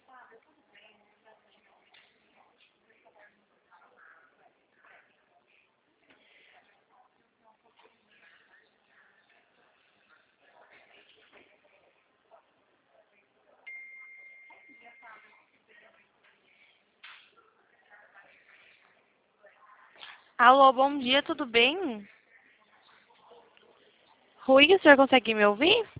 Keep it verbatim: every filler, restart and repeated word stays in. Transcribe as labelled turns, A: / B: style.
A: Alô, bom dia, tudo bem? Rui, o senhor consegue me ouvir?